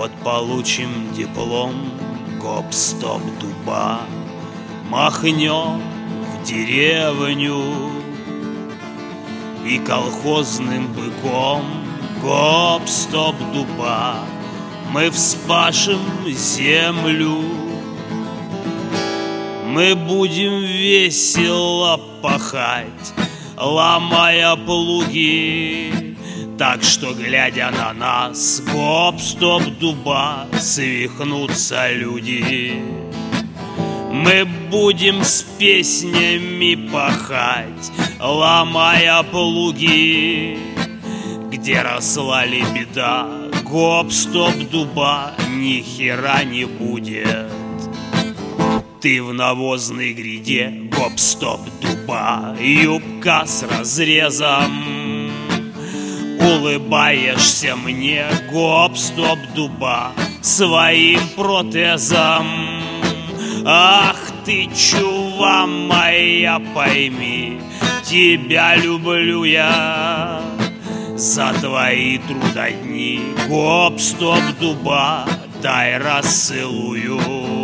Вот получим диплом, гоп-стоп дуба, махнем в деревню и колхозным быком, гоп-стоп дуба, мы вспашем землю. Мы будем весело пахать, ломая плуги, так что, глядя на нас, гоп-стоп дуба, свихнутся люди. Мы будем с песнями пахать, ломая плуги, где росла лебеда, гоп-стоп дуба, ни хера не будет. Ты в навозной гряде, гоп-стоп дуба, юбка с разрезом. Улыбаешься мне, гоп-стоп дуба, своим протезом. Ах ты, чува моя, пойми, тебя люблю я за твои трудодни, гоп-стоп дуба, дай расцелую.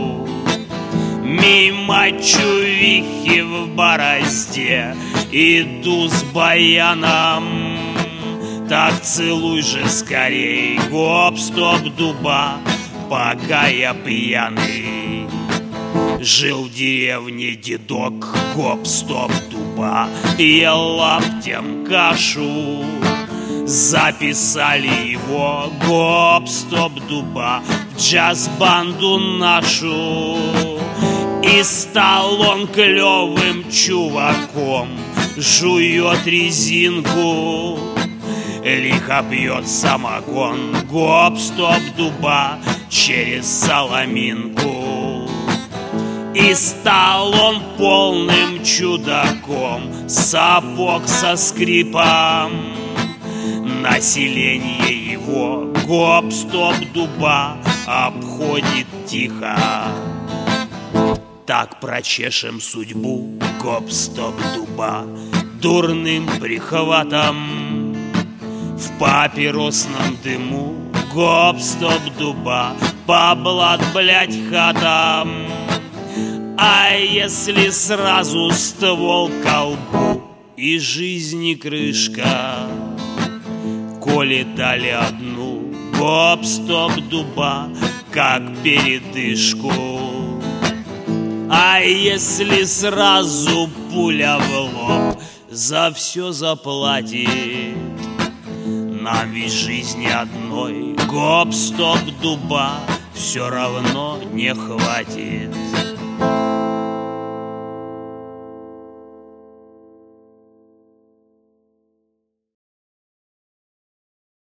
Мимо чувихи в борозде иду с баяном, так целуй же скорей, гоп-стоп дуба, пока я пьяный. Жил в деревне дедок, гоп-стоп дуба, ел лаптем кашу. Записали его, гоп-стоп дуба, в джаз-банду нашу. И стал он клевым чуваком, жует резинку, лихо пьет самогон, гоп-стоп дуба, через соломинку. И стал он полным чудаком, сапог со скрипом. Население его, гоп-стоп дуба, обходит тихо. Так прочешем судьбу, гоп-стоп дуба, дурным прихватом. В папиросном дыму, гоп-стоп дуба, по блат, блять, хатам. А если сразу ствол к колбу и жизни крышка, коли дали одну, гоп-стоп дуба, как передышку. А если сразу пуля в лоб, за все заплатит. Нам ведь жизни одной, гоп-стоп дуба, все равно не хватит.